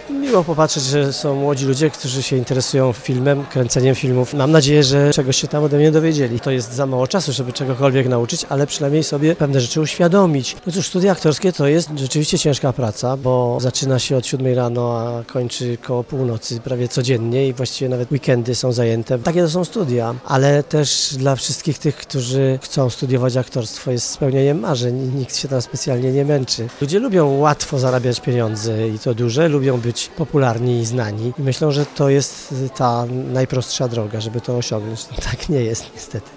Miło popatrzeć, że są młodzi ludzie, którzy się interesują filmem, kręceniem filmów. Mam nadzieję, że czegoś się tam ode mnie dowiedzieli. To jest za mało czasu, żeby czegokolwiek nauczyć, ale przynajmniej sobie pewne rzeczy uświadomić. No cóż, studia aktorskie to jest rzeczywiście ciężka praca, bo zaczyna się od 7 rano, a kończy koło północy prawie codziennie i właściwie nawet weekendy są zajęte. Takie to są studia, ale też dla wszystkich tych, którzy chcą studiować aktorstwo, jest spełnieniem marzeń. Nikt się tam specjalnie nie męczy. Ludzie lubią łatwo zarabiać pieniądze i to duże, lubią być popularni i znani i myślą, że to jest ta najprostsza droga, żeby to osiągnąć. No tak nie jest niestety.